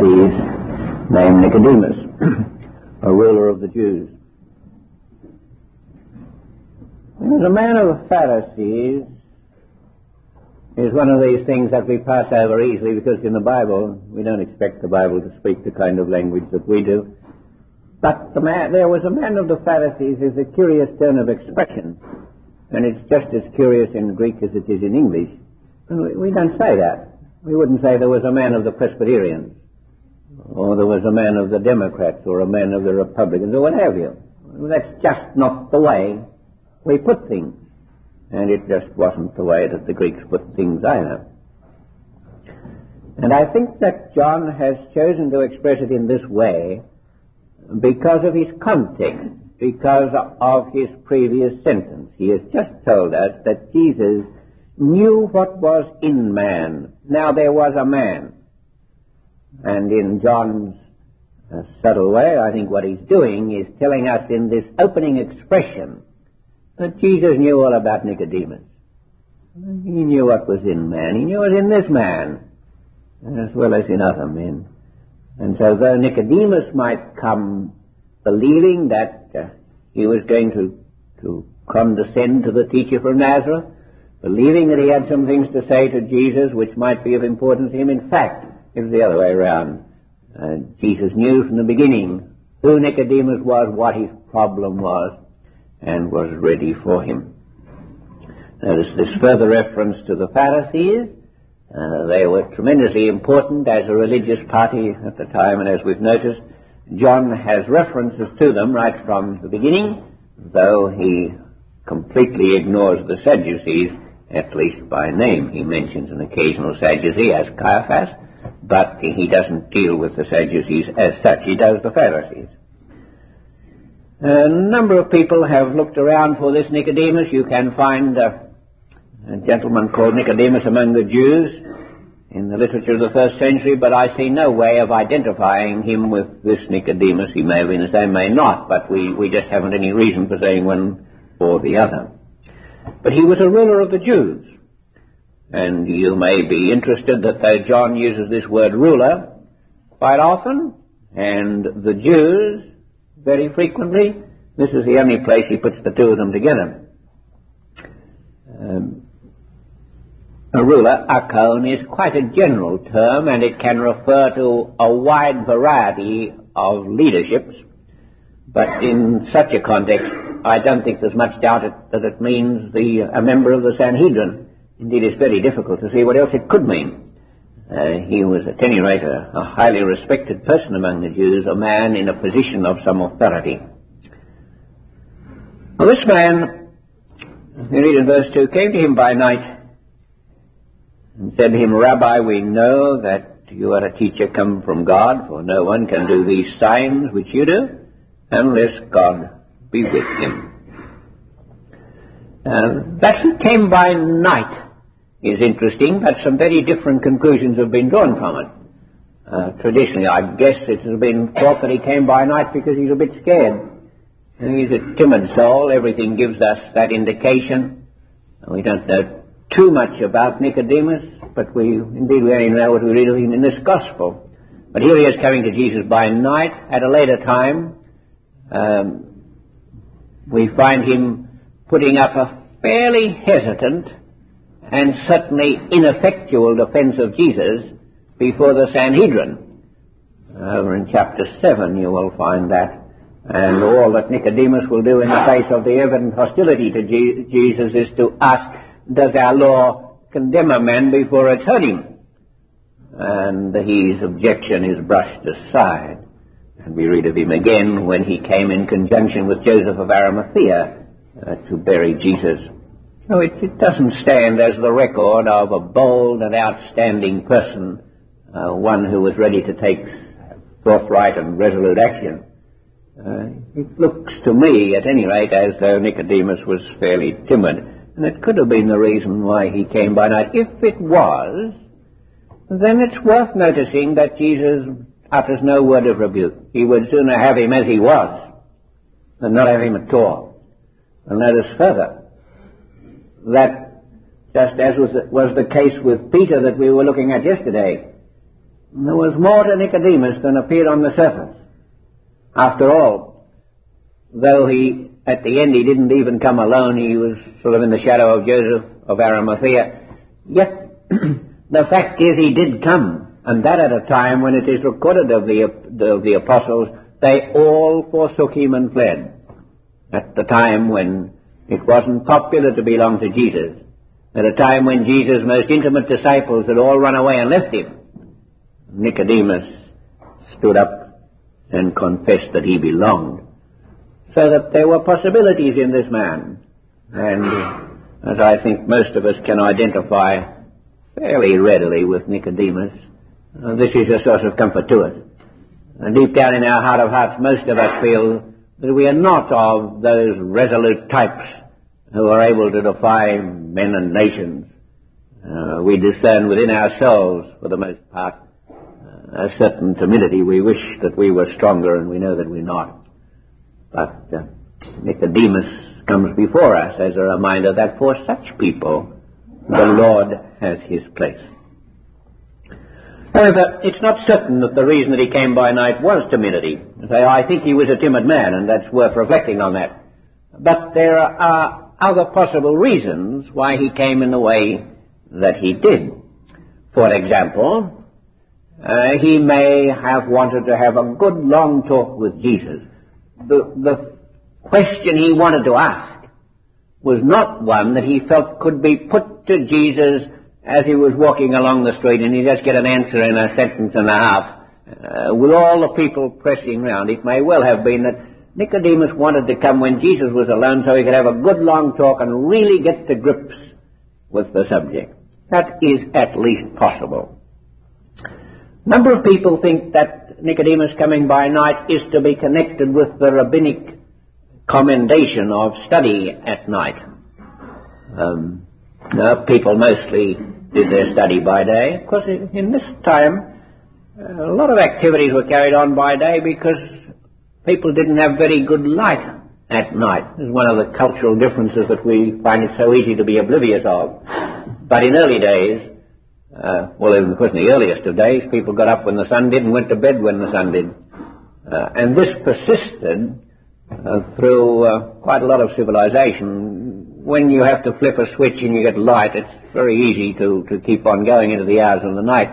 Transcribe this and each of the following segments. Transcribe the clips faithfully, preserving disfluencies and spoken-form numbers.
Pharisees named Nicodemus, a ruler of the Jews. The man of the Pharisees is one of these things that we pass over easily because in the Bible we don't expect the Bible to speak the kind of language that we do. But the man, there was a man of the Pharisees is a curious turn of expression, and it's just as curious in Greek as it is in English. And we, we don't say that. We wouldn't say there was a man of the Presbyterians, or there was a man of the Democrats, or a man of the Republicans, or what have you. That's just not the way we put things. And it just wasn't the way that the Greeks put things either. And I think that John has chosen to express it in this way because of his context, because of his previous sentence. He has just told us that Jesus knew what was in man. Now there was a man. And in John's uh, subtle way, I think what he's doing is telling us in this opening expression that Jesus knew all about Nicodemus. He knew what was in man. He knew it in this man, as well as in other men. And so though Nicodemus might come believing that uh, he was going to, to condescend to the teacher from Nazareth, believing that he had some things to say to Jesus which might be of importance to him, in fact, it was the other way around. Uh, Jesus knew from the beginning who Nicodemus was, what his problem was, and was ready for him. Notice this further reference to the Pharisees. Uh, they were tremendously important as a religious party at the time, and as we've noticed, John has references to them right from the beginning, though he completely ignores the Sadducees, at least by name. He mentions an occasional Sadducee as Caiaphas, but he doesn't deal with the Sadducees as such. He does the Pharisees. A number of people have looked around for this Nicodemus. You can find uh, a gentleman called Nicodemus among the Jews in the literature of the first century, but I see no way of identifying him with this Nicodemus. He may have been the same, may not, but we, we just haven't any reason for saying one or the other. But he was a ruler of the Jews. And you may be interested that though John uses this word ruler quite often, and the Jews very frequently, this is the only place he puts the two of them together. Um, a ruler, akon, is quite a general term, and it can refer to a wide variety of leaderships. But in such a context, I don't think there's much doubt it, that it means the, a member of the Sanhedrin. Indeed, it's very difficult to see what else it could mean. Uh, he was at any rate a, a highly respected person among the Jews, a man in a position of some authority. Well, this man, we read in verse two, came to him by night and said to him, Rabbi, we know that you are a teacher come from God, for no one can do these signs which you do unless God be with him. Uh, that he came by night is interesting, but some very different conclusions have been drawn from it. Uh, traditionally, I guess it has been thought that he came by night because he's a bit scared. And he's a timid soul. Everything gives us that indication. We don't know too much about Nicodemus, but we indeed we only know what we read of him in this gospel. But here he is coming to Jesus by night. At a later time, um, we find him putting up a fairly hesitant and certainly ineffectual defense of Jesus before the Sanhedrin. Over in chapter seven you will find that. And all that Nicodemus will do in the face of the evident hostility to Je- Jesus is to ask, does our law condemn a man before it's heard him? And his objection is brushed aside. And we read of him again when he came in conjunction with Joseph of Arimathea uh, to bury Jesus. So it, it doesn't stand as the record of a bold and outstanding person, uh, one who was ready to take forthright and resolute action. Uh, it looks to me, at any rate, as though Nicodemus was fairly timid. And it could have been the reason why he came by night. If it was, then it's worth noticing that Jesus utters no word of rebuke. He would sooner have him as he was than not have him at all. And notice further that just as was the, was the case with Peter that we were looking at yesterday, there was more to Nicodemus than appeared on the surface. After all, though he, at the end, he didn't even come alone, he was sort of in the shadow of Joseph of Arimathea, yet the fact is he did come, and that at a time when it is recorded of the, of the apostles, they all forsook him and fled. At the time when it wasn't popular to belong to Jesus, at a time when Jesus' most intimate disciples had all run away and left him, Nicodemus stood up and confessed that he belonged. So that there were possibilities in this man. And as I think most of us can identify fairly readily with Nicodemus, uh, this is a source of comfort to us. And deep down in our heart of hearts, most of us feel that we are not of those resolute types who are able to defy men and nations. Uh, we discern within ourselves, for the most part, uh, a certain timidity. We wish that we were stronger, and we know that we're not. But uh, Nicodemus comes before us as a reminder that for such people, the Lord has his place. However, it's not certain that the reason that he came by night was timidity. I think he was a timid man, and that's worth reflecting on that. But there are other possible reasons why he came in the way that he did. For example, uh, he may have wanted to have a good long talk with Jesus. The, the question he wanted to ask was not one that he felt could be put to Jesus as he was walking along the street and he'd just get an answer in a sentence and a half. Uh, with all the people pressing round, it may well have been that Nicodemus wanted to come when Jesus was alone so he could have a good long talk and really get to grips with the subject. That is at least possible. A number of people think that Nicodemus coming by night is to be connected with the rabbinic commendation of study at night. Um, no, people mostly did their study by day. Of course, in this time, a lot of activities were carried on by day because people didn't have very good light at night. It's one of the cultural differences that we find it so easy to be oblivious of. But in early days, uh, well, of course, in the earliest of days, people got up when the sun did and went to bed when the sun did. Uh, and this persisted uh, through uh, quite a lot of civilization. When you have to flip a switch and you get light, it's very easy to, to keep on going into the hours of the night.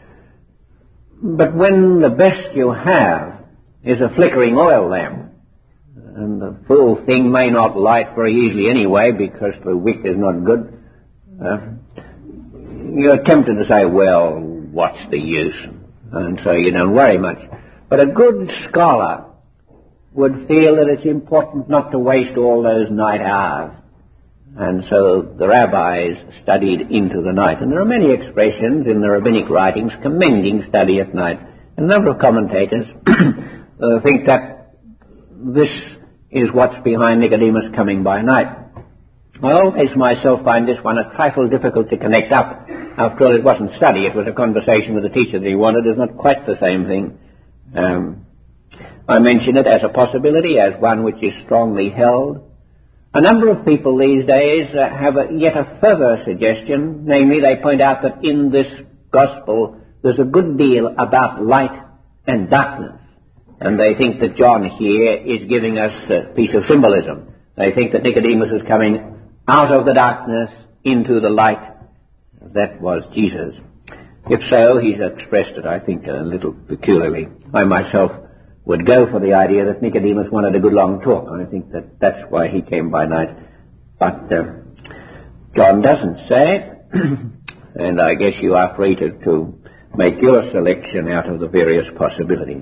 But when the best you have is a flickering oil lamp, and the full thing may not light very easily anyway because the wick is not good, uh, you're tempted to say, well, what's the use? And so you don't worry much. But a good scholar would feel that it's important not to waste all those night hours. And so the rabbis studied into the night. And there are many expressions in the rabbinic writings commending study at night. A number of commentators uh, think that this is what's behind Nicodemus coming by night. I always myself find this one a trifle difficult to connect up. After all, it wasn't study, it was a conversation with the teacher that he wanted. It's not quite the same thing. Um, I mention it as a possibility, as one which is strongly held. A number of people these days uh, have a, yet a further suggestion, namely they point out that in this gospel there's a good deal about light and darkness. And they think that John here is giving us a piece of symbolism. They think that Nicodemus is coming out of the darkness into the light. That was Jesus. If so, he's expressed it, I think, a little peculiarly. I myself would go for the idea that Nicodemus wanted a good long talk. I think that that's why he came by night. But uh, John doesn't say, and I guess you are free to, to make your selection out of the various possibilities.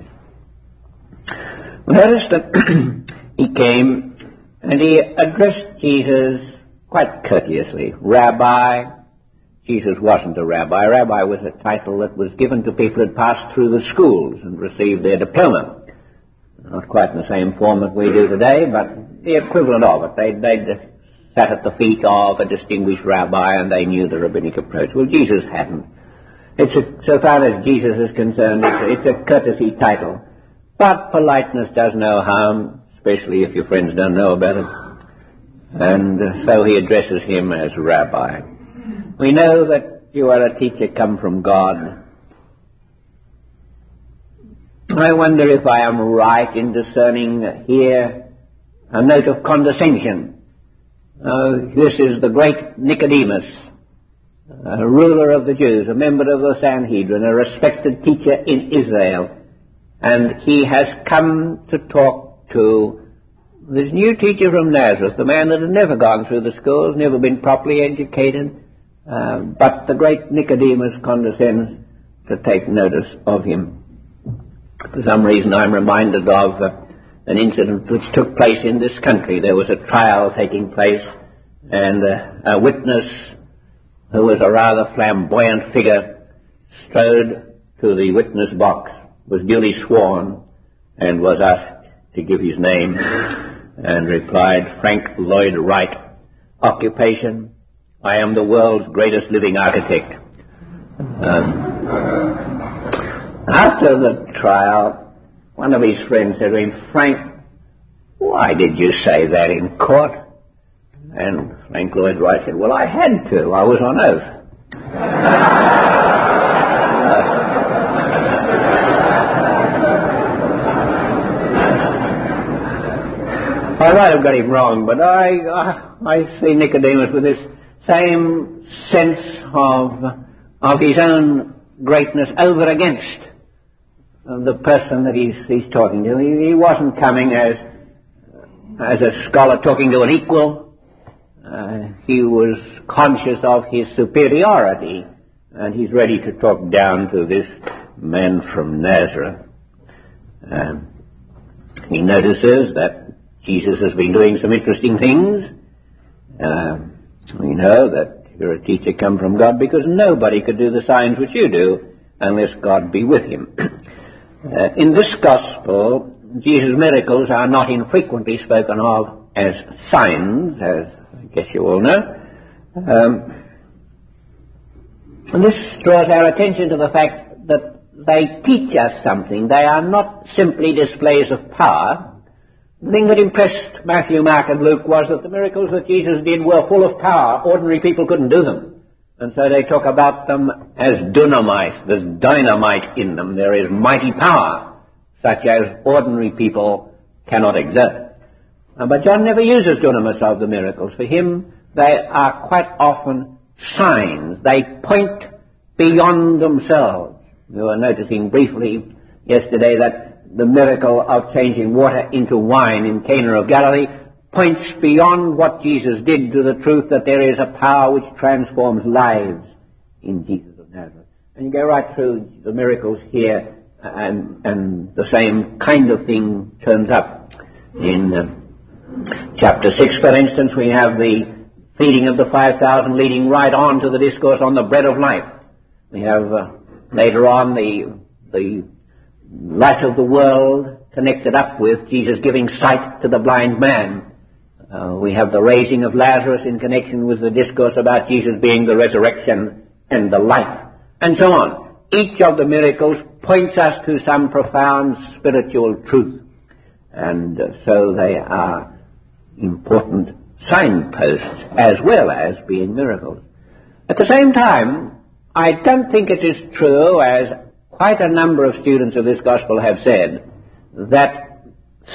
Notice that he came and he addressed Jesus quite courteously. Rabbi. Jesus wasn't a rabbi. Rabbi was a title that was given to people who had passed through the schools and received their diploma. Not quite in the same form that we do today, but the equivalent of it. They'd, they'd sat at the feet of a distinguished rabbi and they knew the rabbinic approach. Well, Jesus hadn't. It's a, so far as Jesus is concerned, it's a, it's a courtesy title. But politeness does no harm, especially if your friends don't know about it. And uh, so he addresses him as Rabbi. We know that you are a teacher come from God. I wonder if I am right in discerning here a note of condescension. Uh, this is the great Nicodemus, a ruler of the Jews, a member of the Sanhedrin, a respected teacher in Israel, and he has come to talk to this new teacher from Nazareth, the man that had never gone through the schools, never been properly educated, uh, but the great Nicodemus condescends to take notice of him. For some reason I'm reminded of uh, an incident which took place in this country. There was a trial taking place, and uh, a witness who was a rather flamboyant figure strode to the witness box, was duly sworn, and was asked to give his name, and replied, Frank Lloyd Wright. Occupation, I am the world's greatest living architect. Um, after the trial, one of his friends said to him, Frank, why did you say that in court? And Frank Lloyd Wright said, well, I had to. I was on oath. I might have got him wrong, but I, I, I see Nicodemus with this same sense of, of his own greatness over against the person that he's, he's talking to. He, he wasn't coming as, as a scholar talking to an equal. Uh, he was conscious of his superiority, and he's ready to talk down to this man from Nazareth. Um, he notices that Jesus has been doing some interesting things. Uh, we know that you're a teacher come from God, because nobody could do the signs which you do unless God be with him. uh, in this gospel, Jesus' miracles are not infrequently spoken of as signs, as I guess you all know. Um, and this draws our attention to the fact that they teach us something. They are not simply displays of power. The thing that impressed Matthew, Mark and Luke was that the miracles that Jesus did were full of power. Ordinary people couldn't do them. And so they talk about them as dunamis. There's dynamite in them. There is mighty power, such as ordinary people cannot exert. Uh, but John never uses dunamis of the miracles. For him, they are quite often signs. They point beyond themselves. We were noticing briefly yesterday that the miracle of changing water into wine in Cana of Galilee points beyond what Jesus did to the truth that there is a power which transforms lives in Jesus of Nazareth. And you go right through the miracles here, and, and the same kind of thing turns up. In uh, chapter six, for instance, we have the feeding of the five thousand leading right on to the discourse on the bread of life. We have uh, later on the the light of the world connected up with Jesus giving sight to the blind man. Uh, we have the raising of Lazarus in connection with the discourse about Jesus being the resurrection and the life, and so on. Each of the miracles points us to some profound spiritual truth, and uh, so they are important signposts as well as being miracles. At the same time, I don't think it is true, as quite a number of students of this gospel have said, that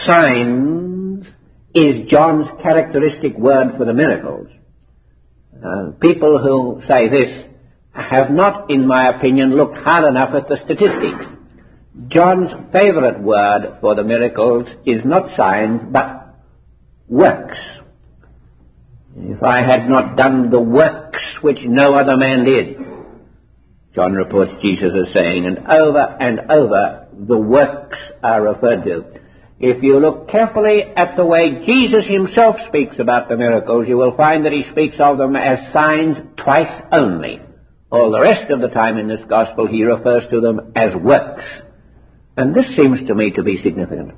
signs is John's characteristic word for the miracles. Uh, people who say this have not, in my opinion, looked hard enough at the statistics. John's favorite word for the miracles is not signs, but works. If I had not done the works which no other man did, John reports Jesus as saying, and over and over the works are referred to. If you look carefully at the way Jesus himself speaks about the miracles, you will find that he speaks of them as signs twice only. All the rest of the time in this gospel he refers to them as works. And this seems to me to be significant.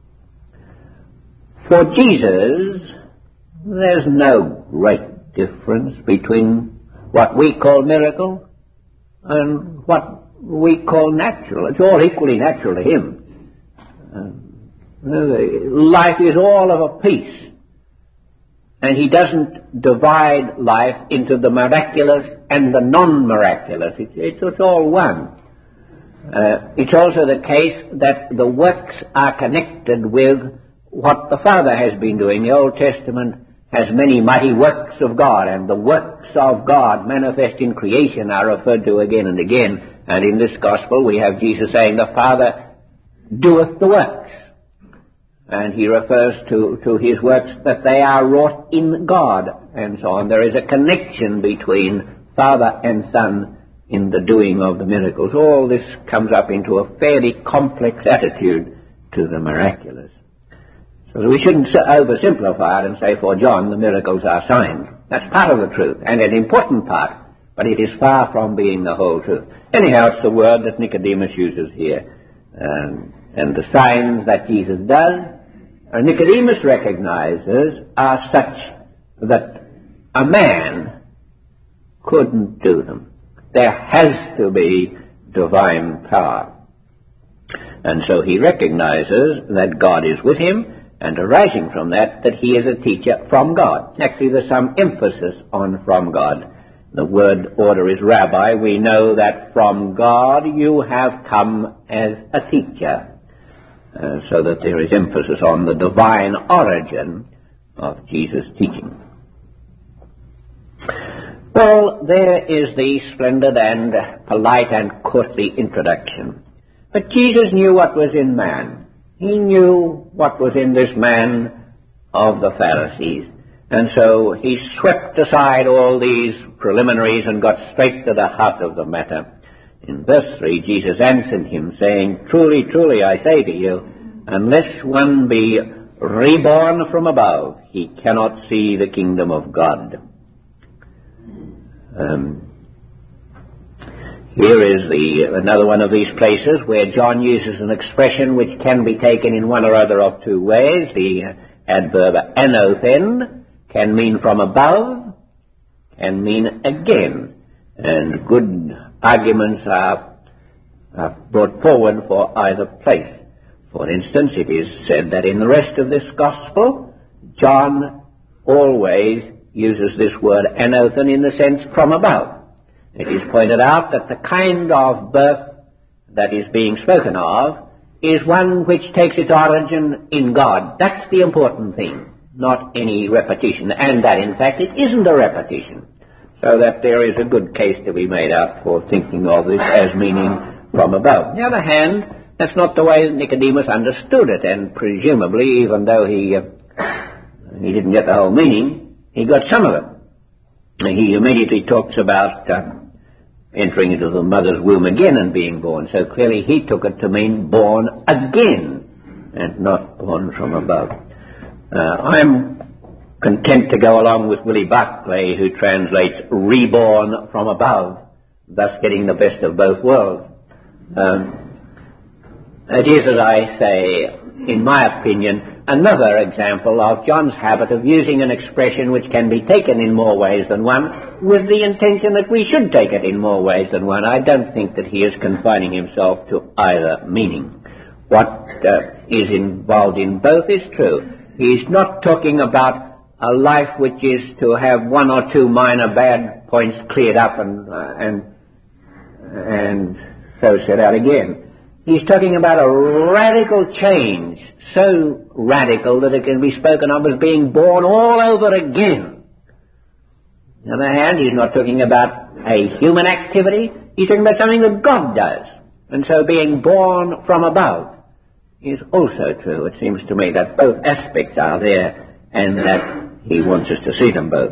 For Jesus, there's no great difference between what we call miracle and what we call natural. It's all equally natural to him. Uh, life is all of a piece, and he doesn't divide life into the miraculous and the non-miraculous. It's, it's, it's all one. Uh, it's also the case that the works are connected with what the Father has been doing. The Old Testament has many mighty works of God, and the works of God manifest in creation are referred to again and again. And in this Gospel we have Jesus saying, the Father doeth the works. And he refers to, to his works that they are wrought in God, and so on. There is a connection between Father and Son in the doing of the miracles. All this comes up into a fairly complex attitude to the miraculous. So we shouldn't oversimplify it and say, for John, the miracles are signs. That's part of the truth, and an important part, but it is far from being the whole truth. Anyhow, it's the word that Nicodemus uses here. Um, and the signs that Jesus does, uh, Nicodemus recognizes, are such that a man couldn't do them. There has to be divine power. And so he recognizes that God is with him, and arising from that, that he is a teacher from God. Actually, there's some emphasis on from God. The word order is rabbi. We know that from God you have come as a teacher. Uh, so that there is emphasis on the divine origin of Jesus' teaching. Well, there is the splendid and polite and courtly introduction. But Jesus knew what was in man. He knew what was in this man of the Pharisees. And so he swept aside all these preliminaries and got straight to the heart of the matter. In verse three, Jesus answered him, saying, Truly, truly, I say to you, unless one be reborn from above, he cannot see the kingdom of God. Um, here is the another one of these places where John uses an expression which can be taken in one or other of two ways. The adverb anothen can mean from above, can mean again. And good arguments are, are brought forward for either place. For instance, it is said that in the rest of this Gospel, John always uses this word anothen in the sense from above. It is pointed out that the kind of birth that is being spoken of is one which takes its origin in God. That's the important thing, not any repetition, and that in fact it isn't a repetition. So that there is a good case to be made out for thinking of this as meaning from above. On the other hand, that's not the way that Nicodemus understood it, and presumably, even though he uh, he didn't get the whole meaning, he got some of it. He immediately talks about uh, entering into the mother's womb again and being born. So clearly he took it to mean born again and not born from above. Uh, I'm content to go along with Willie Barclay, who translates reborn from above, thus getting the best of both worlds. Um, it is, as I say, in my opinion, another example of John's habit of using an expression which can be taken in more ways than one, with the intention that we should take it in more ways than one. I don't think that he is confining himself to either meaning. What uh, is involved in both is true. He's not talking about a life which is to have one or two minor bad points cleared up and uh, and and so set out again. He's talking about a radical change, so radical that it can be spoken of as being born all over again. On the other hand, he's not talking about a human activity, he's talking about something that God does. And so being born from above is also true. It seems to me that both aspects are there and that he wants us to see them both.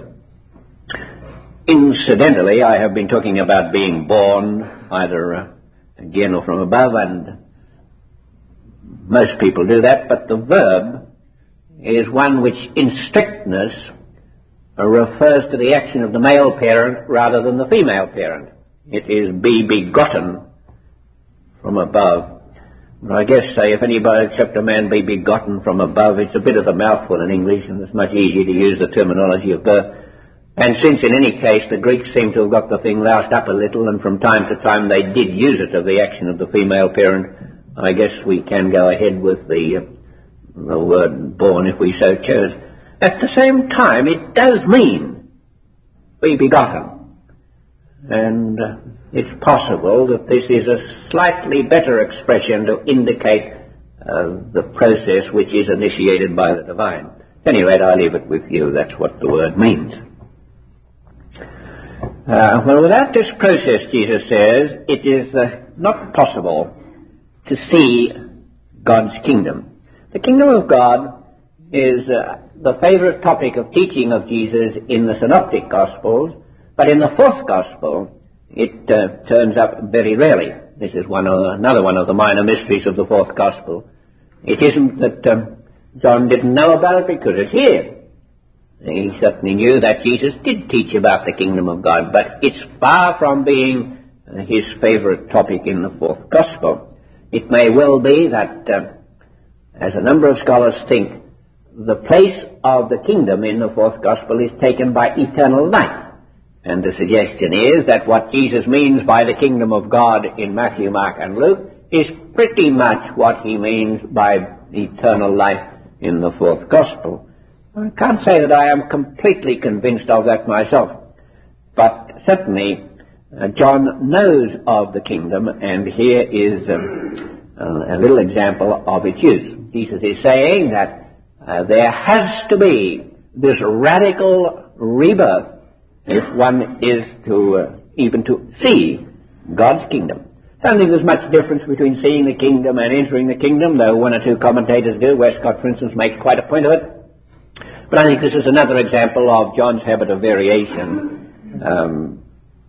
Incidentally, I have been talking about being born either uh, again or from above, and most people do that, but the verb is one which in strictness uh, refers to the action of the male parent rather than the female parent. It is be begotten from above. I guess, say, if anybody except a man be begotten from above, it's a bit of a mouthful in English, and it's much easier to use the terminology of birth. And since in any case the Greeks seem to have got the thing loused up a little, and from time to time they did use it of the action of the female parent, I guess we can go ahead with the, uh, the word born if we so chose. At the same time, it does mean be begotten. And uh, it's possible that this is a slightly better expression to indicate uh, the process which is initiated by the divine. At any rate, I leave it with you. That's what the word means. Uh, well, without this process, Jesus says, it is uh, not possible to see God's kingdom. The kingdom of God is uh, the favorite topic of teaching of Jesus in the Synoptic Gospels, but in the fourth Gospel, it uh, turns up very rarely. This is one of, another one of the minor mysteries of the fourth Gospel. It isn't that um, John didn't know about it because it's here. He certainly knew that Jesus did teach about the kingdom of God, but it's far from being uh, his favorite topic in the fourth Gospel. It may well be that, uh, as a number of scholars think, the place of the kingdom in the fourth Gospel is taken by eternal life. And the suggestion is that what Jesus means by the kingdom of God in Matthew, Mark, and Luke is pretty much what he means by eternal life in the fourth Gospel. I can't say that I am completely convinced of that myself, but certainly uh, John knows of the kingdom, and here is um, uh, a little example of its use. Jesus is saying that uh, there has to be this radical rebirth if one is to uh, even to see God's kingdom. I don't think there's much difference between seeing the kingdom and entering the kingdom, though one or two commentators do. Westcott, for instance, makes quite a point of it. But I think this is another example of John's habit of variation. Um,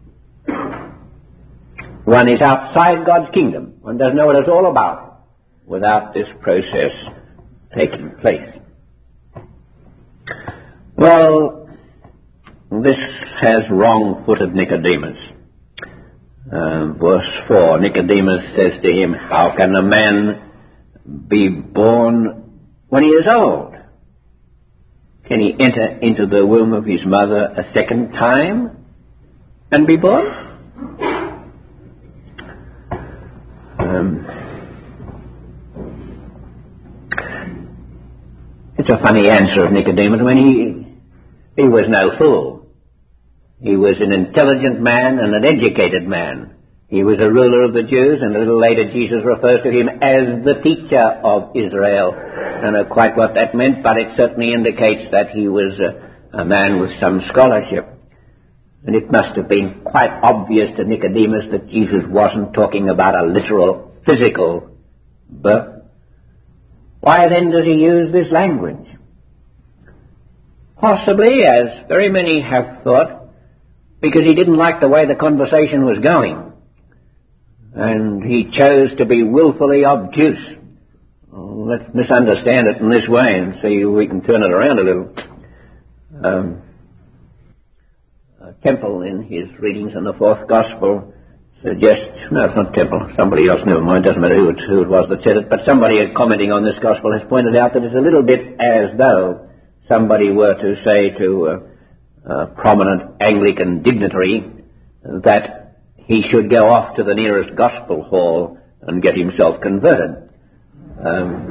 one is outside God's kingdom. One doesn't know what it's all about without this process taking place. Well, this has wrong-footed Nicodemus. Uh, verse four, Nicodemus says to him, how can a man be born when he is old? Can he enter into the womb of his mother a second time and be born? Um, it's a funny answer of Nicodemus when he, he was no fool. He was an intelligent man and an educated man. He was a ruler of the Jews, and a little later Jesus refers to him as the teacher of Israel. I don't know quite what that meant, but it certainly indicates that he was a, a man with some scholarship. And it must have been quite obvious to Nicodemus that Jesus wasn't talking about a literal, physical birth. Why then does he use this language? Possibly, as very many have thought, because he didn't like the way the conversation was going. And he chose to be willfully obtuse. Oh, let's misunderstand it in this way and see if we can turn it around a little. Um, Temple, in his readings in the fourth Gospel, suggests, no, it's not Temple, somebody else, never mind, doesn't matter who it, who it was that said it, but somebody commenting on this Gospel has pointed out that it's a little bit as though somebody were to say to a, a prominent Anglican dignitary that he should go off to the nearest gospel hall and get himself converted. Um,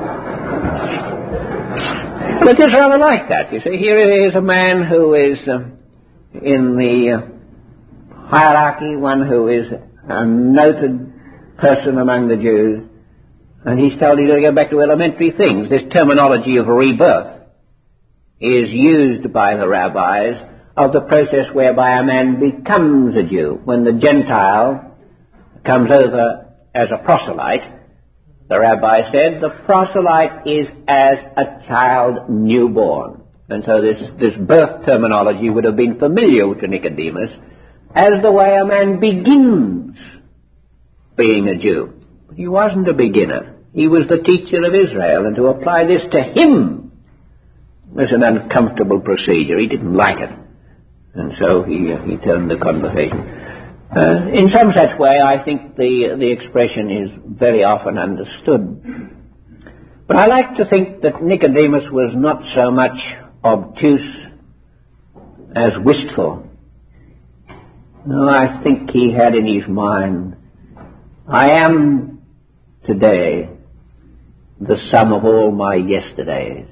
but it is rather like that, you see. Here is a man who is uh, in the uh, hierarchy, one who is a noted person among the Jews, and he's told he's got to go back to elementary things. This terminology of rebirth is used by the rabbis of the process whereby a man becomes a Jew. When the Gentile comes over as a proselyte, the rabbi said, the proselyte is as a child newborn. And so this, this birth terminology would have been familiar to Nicodemus as the way a man begins being a Jew. But he wasn't a beginner. He was the teacher of Israel, and to apply this to him was an uncomfortable procedure. He didn't like it. And so he, uh, he turned the conversation. Uh, in some such way, I think the, the expression is very often understood. But I like to think that Nicodemus was not so much obtuse as wistful. No, I think he had in his mind, I am today the sum of all my yesterdays.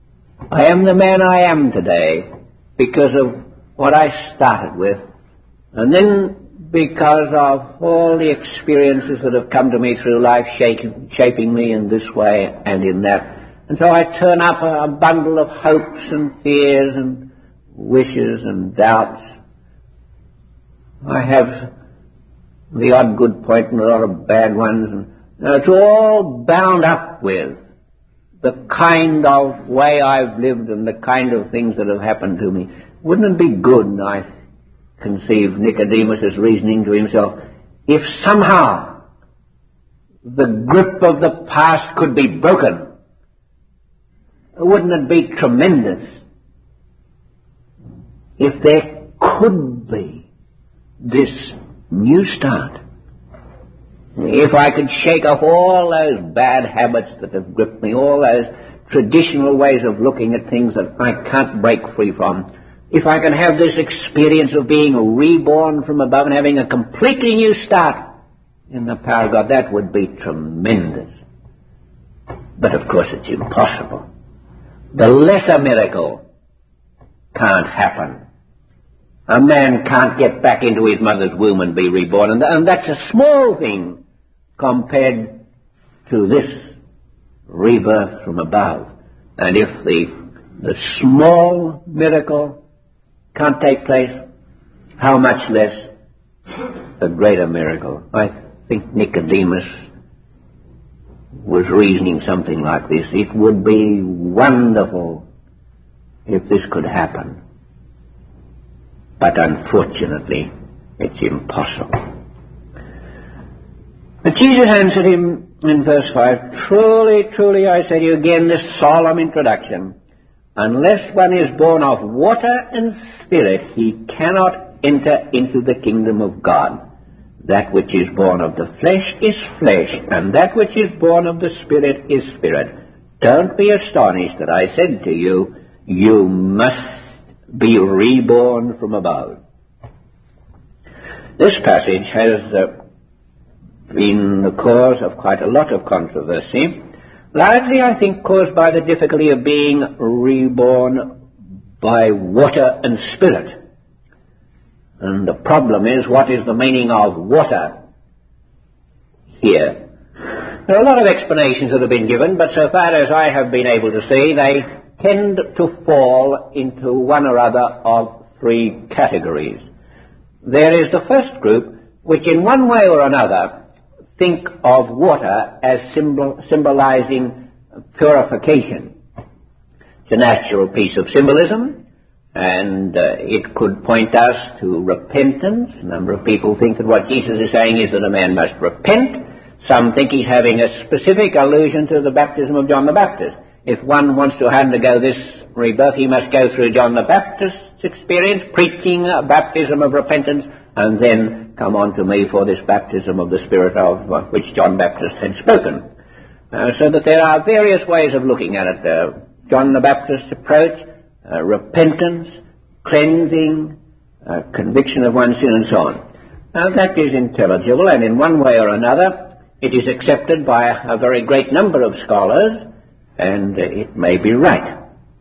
I am the man I am today because of what I started with And then, because of all the experiences that have come to me through life, shaping, shaping me in this way and in that, and so I turn up a, a bundle of hopes and fears and wishes and doubts. I have the odd good point and a lot of bad ones, and uh, it's all bound up with the kind of way I've lived and the kind of things that have happened to me. Wouldn't it be good, I conceive Nicodemus' reasoning to himself, if somehow the grip of the past could be broken? Wouldn't it be tremendous if there could be this new start? If I could shake off all those bad habits that have gripped me, all those traditional ways of looking at things that I can't break free from, if I can have this experience of being reborn from above and having a completely new start in the power of God, that would be tremendous. But of course it's impossible. The lesser miracle can't happen. A man can't get back into his mother's womb and be reborn, and, and that's a small thing compared to this rebirth from above. And if the, the small miracle can't take place, how much less the greater miracle? I think Nicodemus was reasoning something like this. It would be wonderful if this could happen. But unfortunately, it's impossible. But Jesus answered him in verse five, "Truly, truly, I say to you," again this solemn introduction, "unless one is born of water and spirit, he cannot enter into the kingdom of God. That which is born of the flesh is flesh, and that which is born of the Spirit is spirit. Don't be astonished that I said to you, you must be reborn from above." This passage has uh, been the cause of quite a lot of controversy, largely, I think, caused by the difficulty of being reborn by water and spirit. And the problem is, what is the meaning of water here? There are a lot of explanations that have been given, but so far as I have been able to see, they tend to fall into one or other of three categories. There is the first group, which in one way or another think of water as symbol, symbolizing purification. It's a natural piece of symbolism, and uh, it could point us to repentance. A number of people think that what Jesus is saying is that a man must repent. Some think he's having a specific allusion to the baptism of John the Baptist. If one wants to undergo this rebirth, he must go through John the Baptist's experience, preaching a baptism of repentance, and then come on to me for this baptism of the Spirit of uh, which John Baptist had spoken. Uh, so that there are various ways of looking at it. Uh, John the Baptist's approach, uh, repentance, cleansing, uh, conviction of one's sin, and so on. Now that is intelligible, and in one way or another it is accepted by a, a very great number of scholars, and uh, it may be right.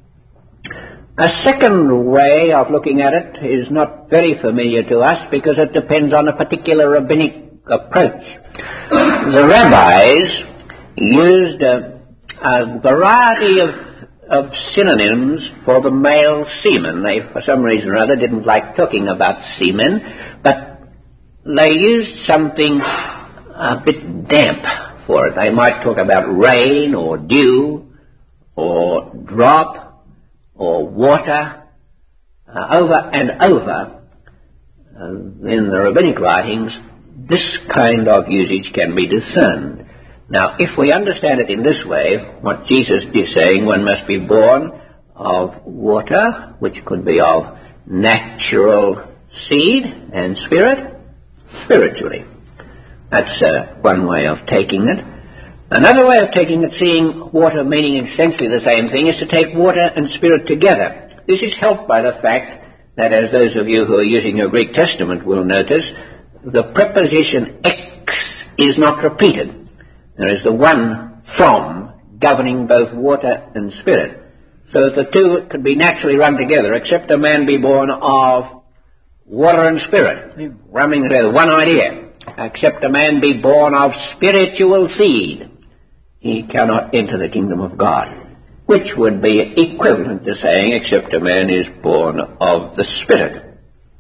A second way of looking at it is not very familiar to us because it depends on a particular rabbinic approach. The rabbis used a, a variety of, of synonyms for the male semen. They, for some reason or other, didn't like talking about semen, but they used something a bit damp for it. They might talk about rain or dew or drop or water, uh, over and over. Uh, in the rabbinic writings, this kind of usage can be discerned. Now, if we understand it in this way, what Jesus is saying, one must be born of water, which could be of natural seed and spirit, spiritually. That's uh, one way of taking it. Another way of taking it, seeing water meaning essentially the same thing, is to take water and spirit together. This is helped by the fact that, as those of you who are using your Greek Testament will notice, the preposition ex is not repeated. There is the one from governing both water and spirit. So that the two could be naturally run together, except a man be born of water and spirit, running together, one idea. Except a man be born of spiritual seed, he cannot enter the kingdom of God, which would be equivalent to saying, except a man is born of the Spirit.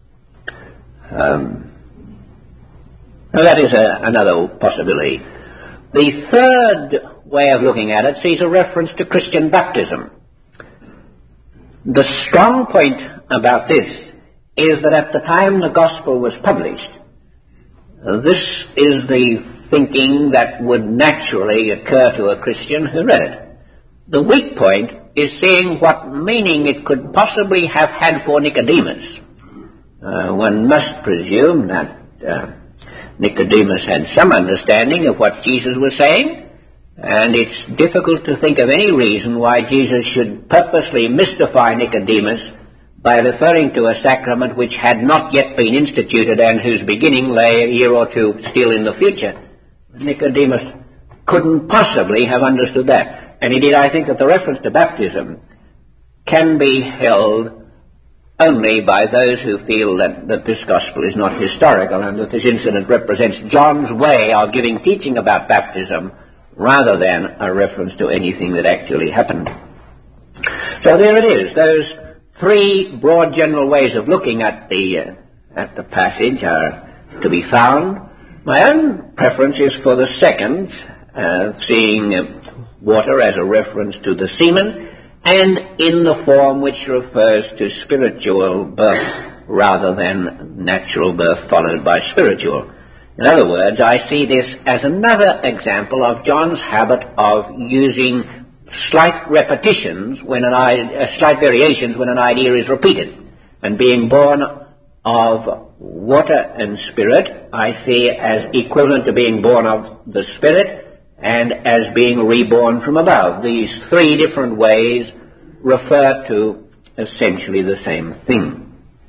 Um, now that is a, another possibility. The third way of looking at it sees a reference to Christian baptism. The strong point about this is that at the time the gospel was published, this is the thinking that would naturally occur to a Christian who read it. The weak point is seeing what meaning it could possibly have had for Nicodemus. Uh, one must presume that uh, Nicodemus had some understanding of what Jesus was saying, and it's difficult to think of any reason why Jesus should purposely mystify Nicodemus by referring to a sacrament which had not yet been instituted and whose beginning lay a year or two still in the future. Nicodemus couldn't possibly have understood that. And indeed, I think that the reference to baptism can be held only by those who feel that, that this gospel is not historical and that this incident represents John's way of giving teaching about baptism rather than a reference to anything that actually happened. So there it is. Those three broad general ways of looking at the, uh, at the passage are to be found. My own preference is for the second, uh, seeing uh, water as a reference to the semen, and in the form which refers to spiritual birth rather than natural birth followed by spiritual. In other words, I see this as another example of John's habit of using slight repetitions when an idea, uh, slight variations when an idea is repeated, and being born of water and spirit I see as equivalent to being born of the Spirit and as being reborn from above. These three different ways refer to essentially the same thing.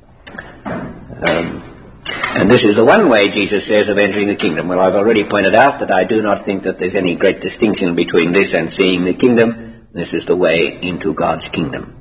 Um, and this is the one way Jesus says of entering the kingdom. Well, I've already pointed out that I do not think that there's any great distinction between this and seeing the kingdom. This is the way into God's kingdom.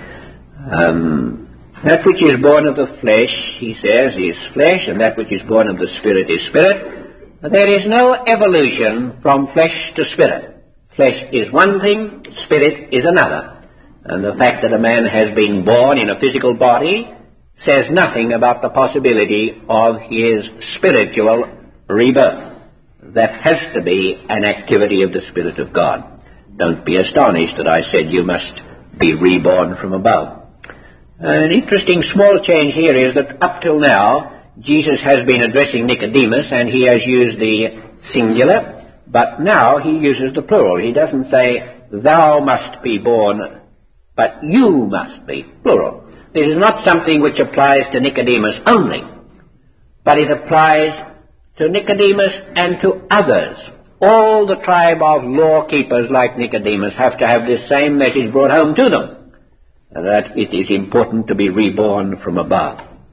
Um, that which is born of the flesh, he says, is flesh, and that which is born of the Spirit is spirit. There is no evolution from flesh to spirit. Flesh is one thing, spirit is another. And the fact that a man has been born in a physical body says nothing about the possibility of his spiritual rebirth. That has to be an activity of the Spirit of God. Don't be astonished that I said you must be reborn from above. An interesting small change here is that up till now, Jesus has been addressing Nicodemus and he has used the singular, but now he uses the plural. He doesn't say, thou must be born, but you must be, plural. This is not something which applies to Nicodemus only, but it applies to Nicodemus and to others. All the tribe of law keepers like Nicodemus have to have this same message brought home to them, that it is important to be reborn from above.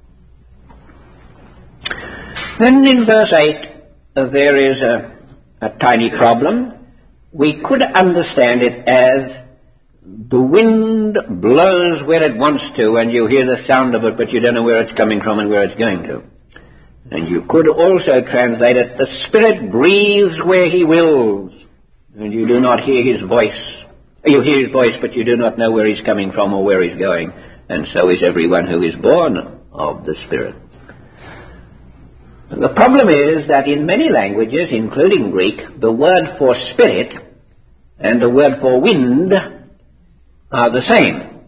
Then in verse eight, uh, there is a, a tiny problem. We could understand it as the wind blows where it wants to and you hear the sound of it, but you don't know where it's coming from and where it's going to. And you could also translate it, the Spirit breathes where he wills, and you do not hear his voice. You hear his voice, but you do not know where he's coming from or where he's going. And so is everyone who is born of the Spirit. The problem is that in many languages, including Greek, the word for spirit and the word for wind are the same.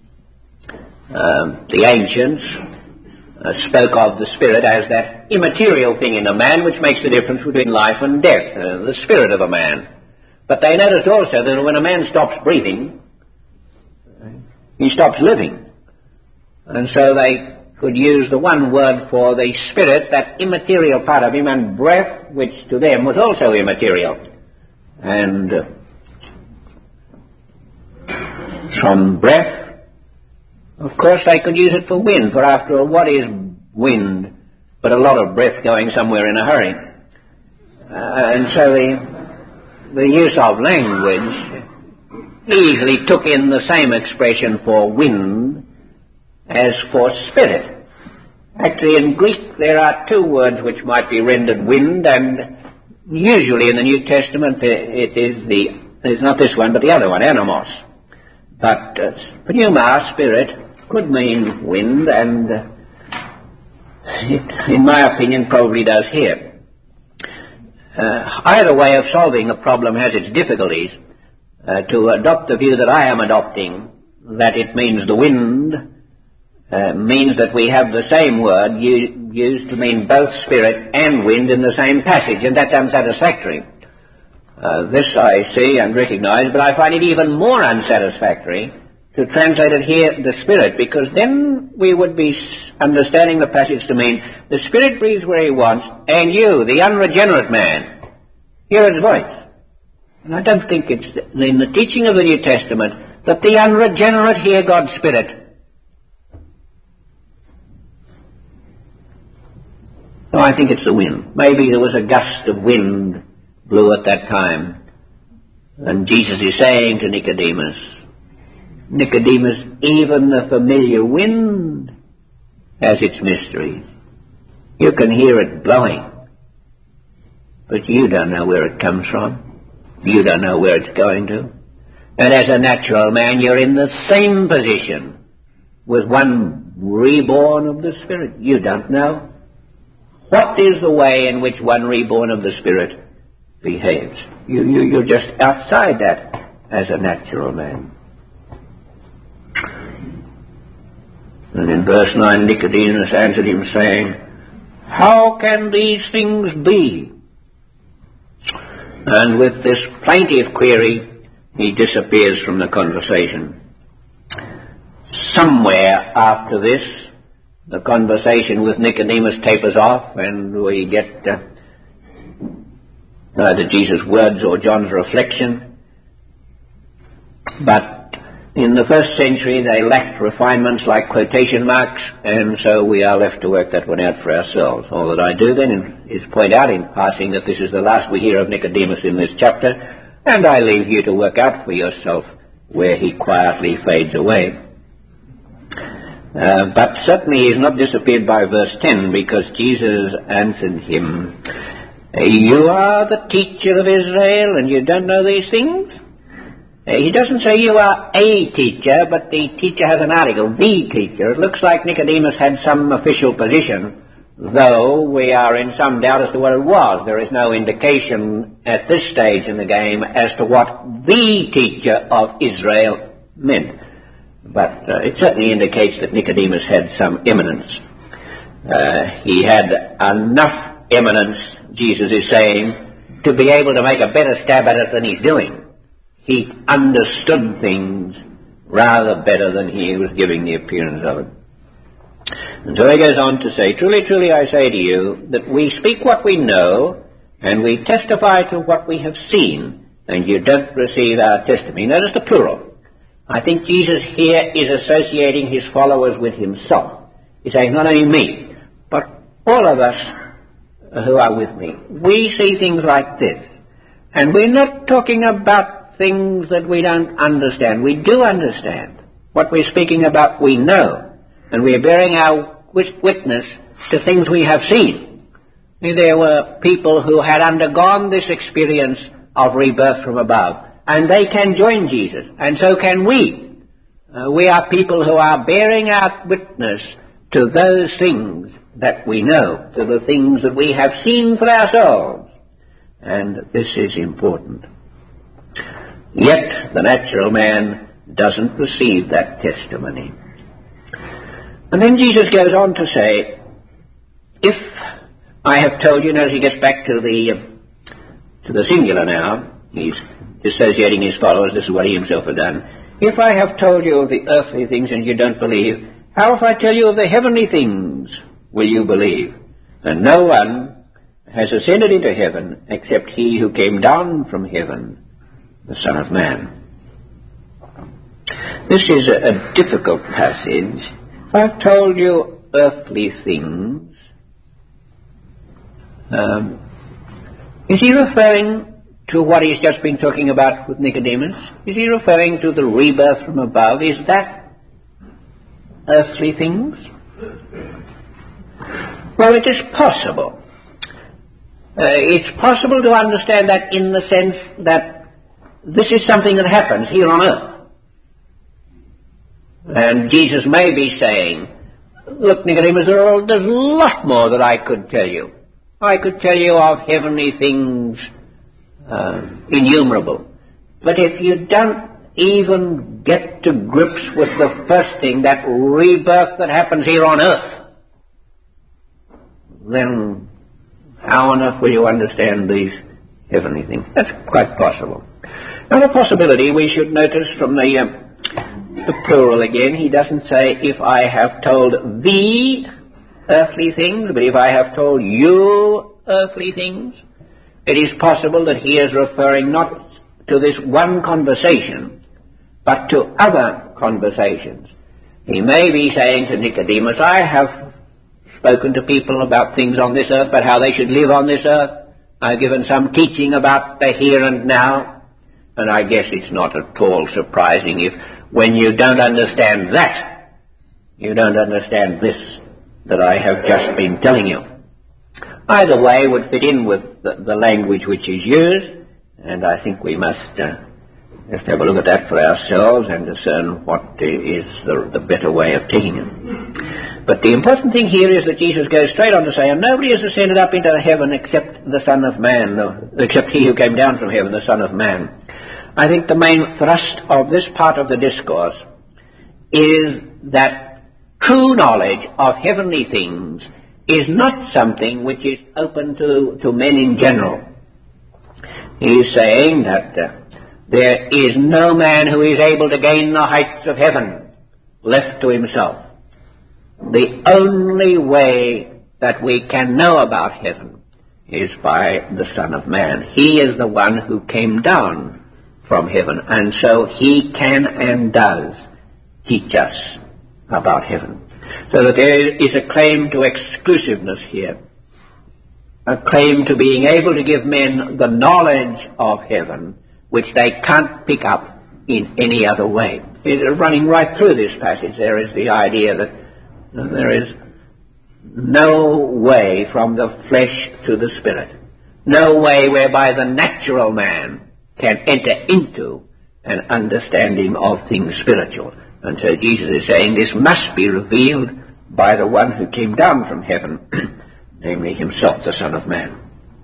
Uh, the ancients uh, spoke of the spirit as that immaterial thing in a man which makes the difference between life and death, uh, the spirit of a man. But they noticed also that when a man stops breathing, he stops living. And so they could use the one word for the spirit, that immaterial part of him, and breath, which to them was also immaterial. And uh, from breath, of course, they could use it for wind, for after all, what is wind but a lot of breath going somewhere in a hurry? Uh, and so the the use of language easily took in the same expression for wind as for spirit. Actually, in Greek there are two words which might be rendered wind, and usually in the New Testament it is the, it's not this one, but the other one, animos. But uh, pneuma, spirit, could mean wind, and uh, it, in my opinion, probably does here. Uh, either way of solving a problem has its difficulties. Uh, to adopt the view that I am adopting, that it means the wind, uh, means that we have the same word u- used to mean both spirit and wind in the same passage, and that's unsatisfactory. Uh, this I see and recognize, but I find it even more unsatisfactory to translate it here, the Spirit, because then we would be understanding the passage to mean the Spirit breathes where He wants, and you, the unregenerate man, hear His voice. And I don't think it's in the teaching of the New Testament that the unregenerate hear God's Spirit. No, I think it's the wind. Maybe there was a gust of wind blew at that time. And Jesus is saying to Nicodemus, Nicodemus, even the familiar wind has its mysteries. You can hear it blowing, but you don't know where it comes from. You don't know where it's going to. And as a natural man, you're in the same position with one reborn of the Spirit. You don't know. What is the way in which one reborn of the Spirit behaves? You, you, you're just outside that as a natural man. And in verse nine, Nicodemus answered him, saying, how can these things be? And with this plaintive query, he disappears from the conversation. Somewhere after this, the conversation with Nicodemus tapers off, and we get uh, either Jesus' words or John's reflection. But in the first century, they lacked refinements like quotation marks, and so we are left to work that one out for ourselves. All that I do then is point out in passing that this is the last we hear of Nicodemus in this chapter, and I leave you to work out for yourself where he quietly fades away. Uh, but certainly he has not disappeared by verse ten, because Jesus answered him, you are the teacher of Israel, and you don't know these things? He doesn't say you are a teacher, but the teacher has an article, the teacher. It looks like Nicodemus had some official position, though we are in some doubt as to what it was. There is no indication at this stage in the game as to what the teacher of Israel meant. But uh, it certainly indicates that Nicodemus had some eminence. Uh, he had enough eminence, Jesus is saying, to be able to make a better stab at it than he's doing. He understood things rather better than he was giving the appearance of it. And so he goes on to say, truly, truly, I say to you, that we speak what we know, and we testify to what we have seen, and you don't receive our testimony. Notice the plural. I think Jesus here is associating his followers with himself. He's saying, not only me, but all of us who are with me. We see things like this. And we're not talking about things that we don't understand. We do understand. What we're speaking about, we know. And we're bearing our witness to things we have seen. There were people who had undergone this experience of rebirth from above. And they can join Jesus. And so can we. Uh, we are people who are bearing our witness to those things that we know, to the things that we have seen for ourselves. And this is important. Yet the natural man doesn't receive that testimony. And then Jesus goes on to say, if I have told you, notice he gets back to the, uh, to the singular now, he's dissociating his followers, this is what he himself had done. If I have told you of the earthly things and you don't believe, how if I tell you of the heavenly things will you believe? And no one has ascended into heaven except he who came down from heaven, the Son of Man. This is a, a difficult passage. If I've told you earthly things, um, is he referring to what he's just been talking about with Nicodemus? Is he referring to the rebirth from above? Is that earthly things? Well, it is possible. Uh, it's possible to understand that in the sense that this is something that happens here on earth. And Jesus may be saying, look, Nicodemus, there's a lot more that I could tell you. I could tell you of heavenly things uh, innumerable. But if you don't even get to grips with the first thing, that rebirth that happens here on earth, then how on earth will you understand these heavenly things? That's quite possible. Now, the possibility we should notice from the, uh, the plural again, he doesn't say, if I have told thee earthly things, but if I have told you earthly things. It is possible that he is referring not to this one conversation, but to other conversations. He may be saying to Nicodemus, I have spoken to people about things on this earth, but how they should live on this earth. I've given some teaching about the here and now, and I guess it's not at all surprising if when you don't understand that, you don't understand this that I have just been telling you. Either way would fit in with the, the language which is used, and I think we must uh, just have a look at that for ourselves and discern what is the, the better way of taking it. But the important thing here is that Jesus goes straight on to say, and nobody has ascended up into heaven except the Son of Man, the, except he who came down from heaven, the Son of Man. I think the main thrust of this part of the discourse is that true knowledge of heavenly things is not something which is open to, to men in general. He is saying that uh, there is no man who is able to gain the heights of heaven left to himself. The only way that we can know about heaven is by the Son of Man. He is the one who came down from heaven, and so he can and does teach us about heaven. So that there is a claim to exclusiveness here, a claim to being able to give men the knowledge of heaven which they can't pick up in any other way. It's running right through this passage. There is the idea that there is no way from the flesh to the spirit, no way whereby the natural man can enter into an understanding of things spiritual. And so Jesus is saying this must be revealed by the one who came down from heaven, namely himself, the Son of Man.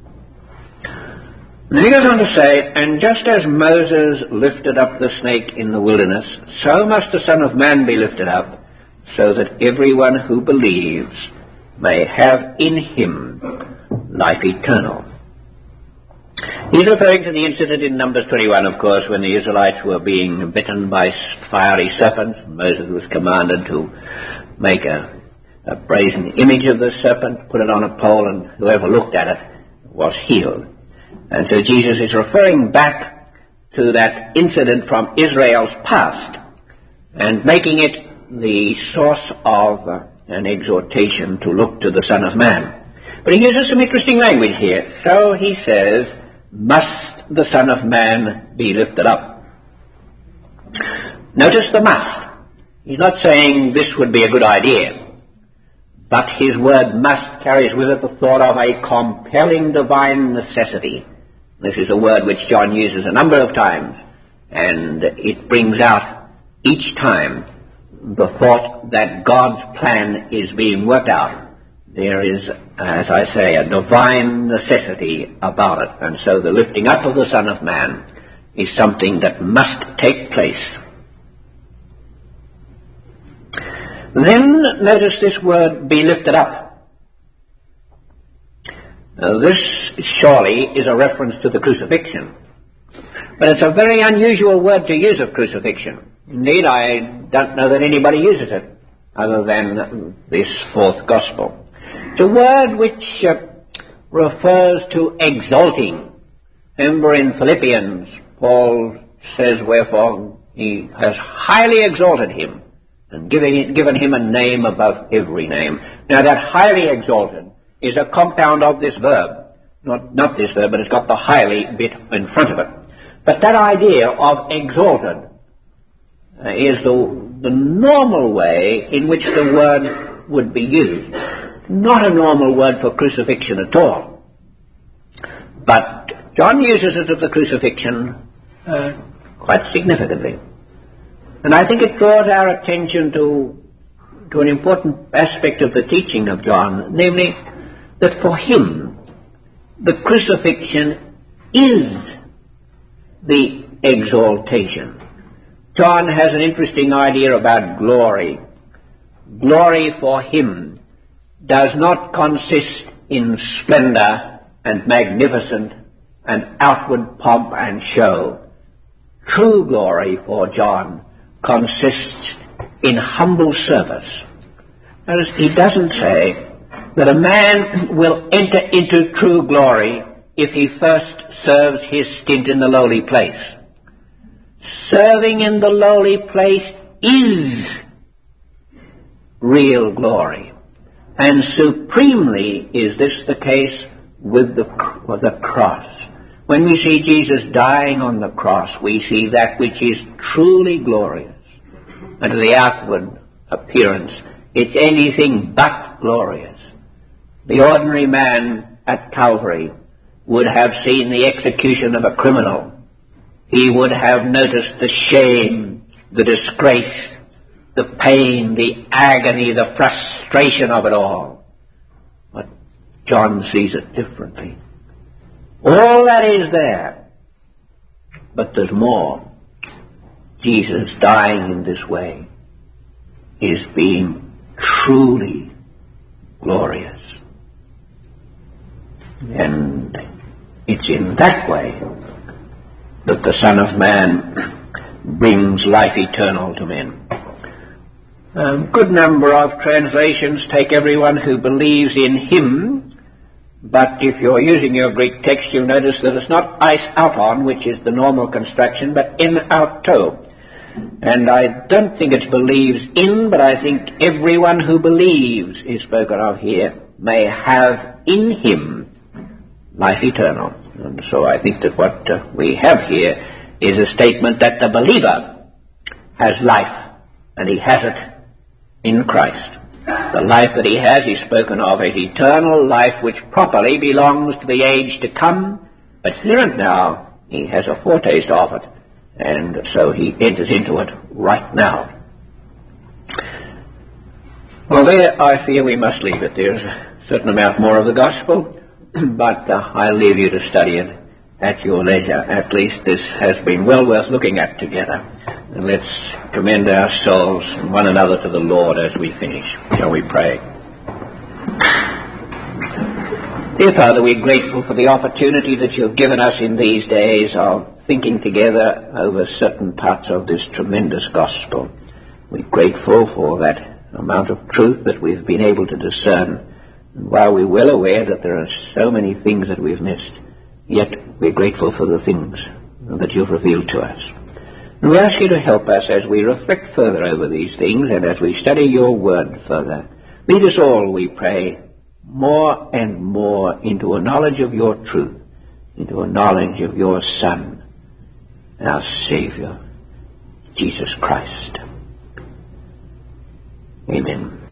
And then he goes on to say, and just as Moses lifted up the snake in the wilderness, so must the Son of Man be lifted up, so that everyone who believes may have in him life eternal. He's referring to the incident in Numbers twenty-one, of course, when the Israelites were being bitten by fiery serpents. Moses was commanded to make a, a brazen image of the serpent, put it on a pole, and whoever looked at it was healed. And so Jesus is referring back to that incident from Israel's past and making it the source of uh, an exhortation to look to the Son of Man. But he uses some interesting language here. So he says, must the Son of Man be lifted up? Notice the must. He's not saying this would be a good idea, but his word must carries with it the thought of a compelling divine necessity. This is a word which John uses a number of times, and it brings out each time the thought that God's plan is being worked out. There is, as I say, a divine necessity about it, and so the lifting up of the Son of Man is something that must take place. Then notice this word, be lifted up. Now, this surely is a reference to the crucifixion, but it's a very unusual word to use of crucifixion. Indeed, I don't know that anybody uses it other than this fourth gospel. It's a word which uh, refers to exalting. Remember in Philippians, Paul says, wherefore he has highly exalted him and given, given him a name above every name. Now that highly exalted is a compound of this verb. Not, not this verb, but it's got the highly bit in front of it. But that idea of exalted uh, is the, the normal way in which the word would be used. not a normal word for crucifixion at all. But John uses it of the crucifixion uh, quite significantly. And I think it draws our attention to, to an important aspect of the teaching of John, namely that for him, the crucifixion is the exaltation. John has an interesting idea about glory. Glory for him does not consist in splendor and magnificence and outward pomp and show. True glory for John consists in humble service. Notice he doesn't say that a man will enter into true glory if he first serves his stint in the lowly place. Serving in the lowly place is real glory. And supremely is this the case with the, with the cross. When we see Jesus dying on the cross, we see that which is truly glorious. And to the outward appearance, it's anything but glorious. The ordinary man at Calvary would have seen the execution of a criminal. He would have noticed the shame, the disgrace, the pain, the agony, the frustration of it all. But John sees it differently. All that is there, but there's more. Jesus dying in this way is being truly glorious. And it's in that way that the Son of Man brings life eternal to men. A good number of translations take everyone who believes in him, but if you're using your Greek text, you'll notice that it's not eis auton, which is the normal construction, but en auto. And I don't think it believes in, but I think everyone who believes is spoken of here may have in him life eternal. And so I think that what uh, we have here is a statement that the believer has life, and he has it in Christ. The life that he has is spoken of as eternal life, which properly belongs to the age to come, but here and now he has a foretaste of it, and so he enters into it right now. Well, there I fear we must leave it. There's a certain amount more of the gospel, but uh, I'll leave you to study it at your leisure. At least this has been well worth looking at together. And let's commend our souls and one another to the Lord as we finish. Shall we pray? Dear Father, we're grateful for the opportunity that you've given us in these days of thinking together over certain parts of this tremendous gospel. We're grateful for that amount of truth that we've been able to discern. And while we're well aware that there are so many things that we've missed, yet we're grateful for the things that you've revealed to us. And we ask you to help us as we reflect further over these things and as we study your word further. Lead us all, we pray, more and more into a knowledge of your truth, into a knowledge of your Son, our Savior, Jesus Christ. Amen.